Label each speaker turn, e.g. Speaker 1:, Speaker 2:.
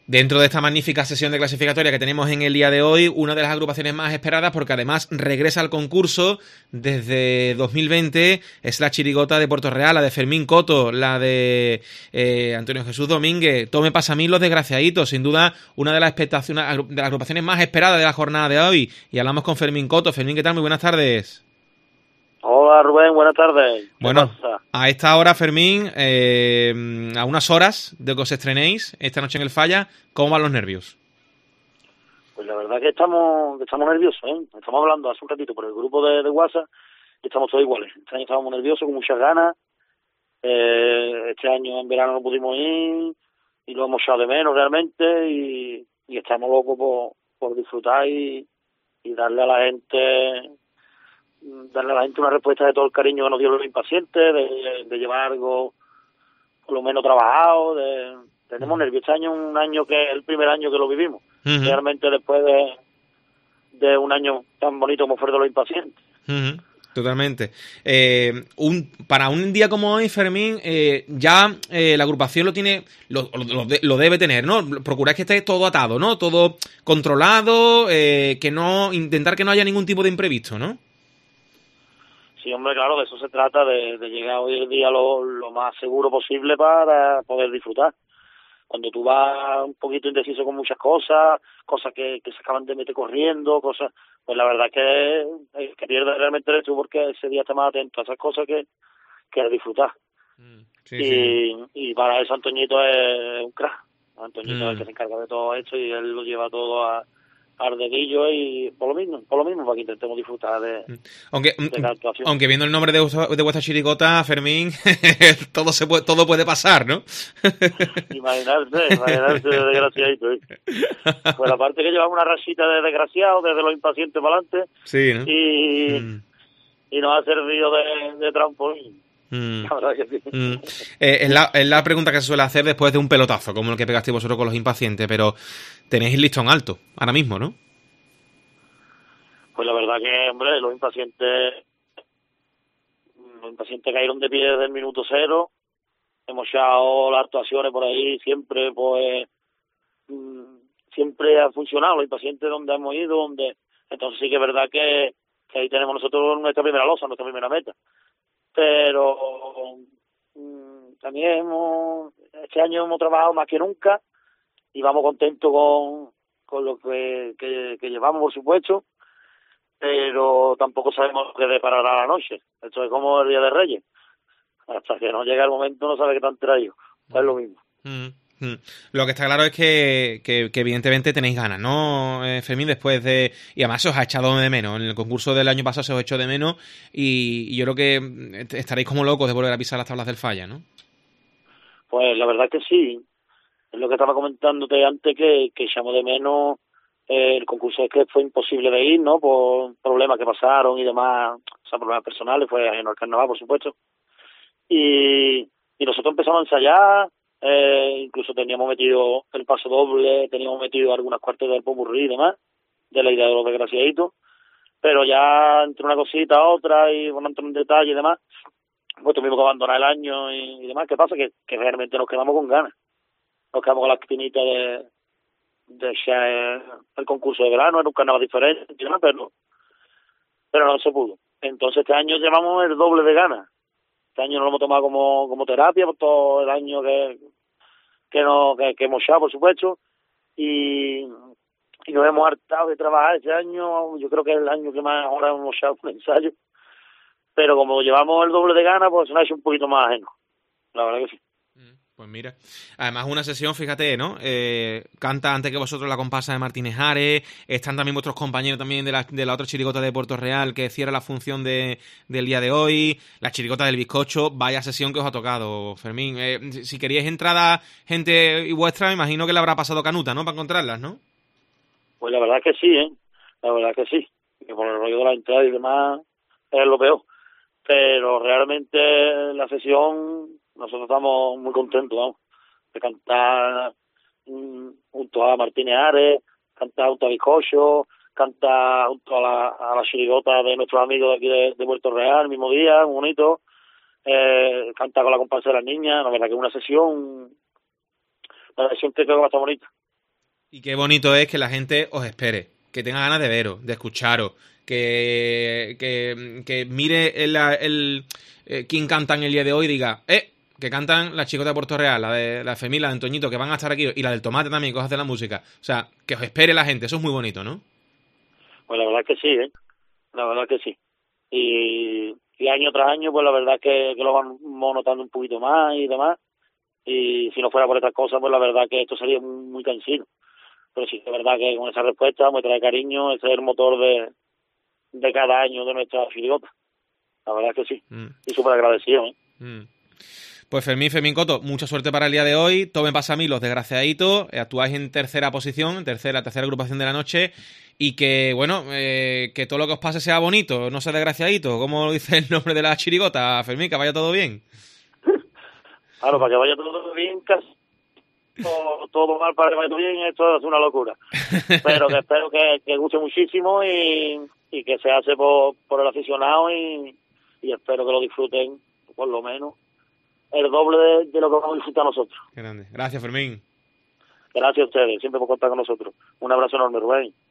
Speaker 1: Dentro de esta magnífica sesión de clasificatoria que tenemos en el día de hoy, una de las agrupaciones más esperadas, porque además regresa al concurso desde 2020, es la chirigota de Puerto Real, la de Fermín Coto, la de Antonio Jesús Domínguez. Tome pasa a mí los desgraciaditos, sin duda una de las expectaciones, de las agrupaciones más esperadas de la jornada de hoy. Y hablamos con Fermín Coto. Fermín, ¿qué tal? Muy buenas tardes.
Speaker 2: Hola Rubén, buenas tardes. ¿Qué
Speaker 1: Bueno,
Speaker 2: pasa?
Speaker 1: a esta hora, Fermín, a unas horas de que os estrenéis esta noche en el Falla, ¿cómo van los nervios?
Speaker 2: Pues la verdad que estamos nerviosos, ¿eh? Estamos hablando hace un ratito por el grupo de WhatsApp y estamos todos iguales. Este año estábamos nerviosos, con muchas ganas. Este año en verano no pudimos ir y lo hemos echado de menos realmente y estamos locos por disfrutar y darle a la gente una respuesta de todo el cariño que nos dio los impacientes, de llevar algo por lo menos trabajado. Tenemos nervios. Este año es un año que es el primer año que lo vivimos. Realmente después de un año tan bonito como fue de los impacientes.
Speaker 1: Totalmente. Para un día como hoy, Fermín, ya la agrupación lo tiene, lo debe tener, ¿no? Procurar que esté todo atado, ¿no? Todo controlado, intentar que no haya ningún tipo de imprevisto, ¿no?
Speaker 2: Sí, hombre, claro, de eso se trata, de llegar hoy el día lo más seguro posible para poder disfrutar. Cuando tú vas un poquito indeciso con muchas cosas que se acaban de meter corriendo, pues la verdad que el que pierde realmente eres tú, porque ese día estás más atento a esas cosas que a disfrutar.
Speaker 1: Sí, sí.
Speaker 2: Y para eso Antoñito es un crack. Antoñito es el que se encarga de todo esto y él lo lleva todo al dedillo y por lo mismo, para que intentemos disfrutar de la actuación.
Speaker 1: Aunque viendo el nombre de vuestra chirigota, Fermín, todo puede pasar, ¿no?
Speaker 2: Imaginarse de desgraciadito, ¿eh? Pues la parte que llevamos una rachita de desgraciado desde los impacientes para adelante,
Speaker 1: sí, ¿no?
Speaker 2: y nos ha servido de trampolín. La verdad que sí.
Speaker 1: Es la pregunta que se suele hacer después de un pelotazo, como el que pegasteis vosotros con los impacientes, pero tenéis el listón alto ahora mismo, ¿no?
Speaker 2: Pues la verdad que, hombre, los impacientes cayeron de pie desde el minuto cero. Hemos echado las actuaciones por ahí, siempre siempre ha funcionado. Los impacientes donde hemos ido, entonces sí que es verdad que ahí tenemos nosotros nuestra primera losa, nuestra primera meta. Pero también este año hemos trabajado más que nunca y vamos contentos con lo que llevamos, por supuesto, pero tampoco sabemos qué deparará la noche. Esto es como el Día de Reyes. Hasta que no llega el momento no sabe qué te han traído. Pues es lo mismo.
Speaker 1: Lo que está claro es que evidentemente tenéis ganas, ¿no, Fermín? Después de... Y además se os ha echado de menos. En el concurso del año pasado se os echó de menos y yo creo que estaréis como locos de volver a pisar las tablas del Falla, ¿no?
Speaker 2: Pues la verdad que sí. Es lo que estaba comentándote antes, que echamos de menos el concurso. Es que fue imposible de ir, ¿no? Por problemas que pasaron y demás. O sea, problemas personales. Fue ajeno al carnaval, por supuesto. Y nosotros empezamos a ensayar. Incluso teníamos metido el paso doble, teníamos metido algunas cuartas del popurrí y demás, de la idea de los desgraciaditos, pero ya entre una cosita a otra y bueno, entrar en detalle y demás, pues tuvimos que abandonar el año y demás. ¿Qué pasa? Que realmente nos quedamos con ganas, nos quedamos con la espinita de echar el concurso de verano. Era un carnaval diferente y demás, pero no se pudo. Entonces este año llevamos el doble de ganas. Este año nos lo hemos tomado como terapia por todo el año que hemos echado, por supuesto, y nos hemos hartado de trabajar este año. Yo creo que es el año que más ahora hemos echado un ensayo, pero como llevamos el doble de ganas, pues se nos ha hecho un poquito más ajeno, la verdad que sí.
Speaker 1: Pues mira, además una sesión, fíjate, ¿no? Canta antes que vosotros la comparsa de Martínez Ares, están también vuestros compañeros también de la otra chirigota de Puerto Real que cierra la función del día de hoy, la chirigota del bizcocho. Vaya sesión que os ha tocado, Fermín. Si queríais entrada gente y vuestra, me imagino que le habrá pasado canuta, ¿no? Para encontrarlas, ¿no?
Speaker 2: Pues la verdad que sí, la verdad que sí, que por el rollo de la entrada y demás es lo peor, pero realmente la sesión nosotros estamos muy contentos, vamos, de cantar junto a Martínez Ares, cantar junto a Bizcocho, cantar junto a la chirigota de nuestros amigos de aquí de Puerto Real, el mismo día, muy bonito, cantar con la comparsa de las niñas. La verdad que es una sesión que creo que va a estar bonita.
Speaker 1: Y qué bonito es que la gente os espere, que tenga ganas de veros, de escucharos, que mire quién cantan el día de hoy y diga, que cantan la chicota de Puerto Real, la de la Fermín, la de Antoñito, que van a estar aquí, y la del Tomate también, que os hace la música. O sea, que os espere la gente, eso es muy bonito, ¿no?
Speaker 2: Pues la verdad que sí, la verdad que sí. Y año tras año, pues la verdad que lo vamos notando un poquito más y demás. Y si no fuera por estas cosas, pues la verdad que esto sería muy, muy cansino. Pero sí, es verdad que con esa respuesta, muestra de cariño, ese es el motor de cada año de nuestra chirigota. La verdad que sí. Y súper agradecido,
Speaker 1: Pues Fermín Coto, mucha suerte para el día de hoy. Tome pasa a mí los desgraciaditos. Actuáis en tercera posición, tercera agrupación de la noche. Y que, bueno, que todo lo que os pase sea bonito, no sea desgraciadito. Como dice el nombre de la chirigota, Fermín, que vaya todo bien.
Speaker 2: Claro, para que vaya todo bien, casi todo mal para que vaya todo bien, esto es una locura. Pero que espero que guste muchísimo y que se hace por el aficionado y espero que lo disfruten, por lo menos, el doble de lo que vamos a disfrutar nosotros.
Speaker 1: Grande. Gracias, Fermín.
Speaker 2: Gracias a ustedes, siempre por contar con nosotros. Un abrazo enorme, Rubén.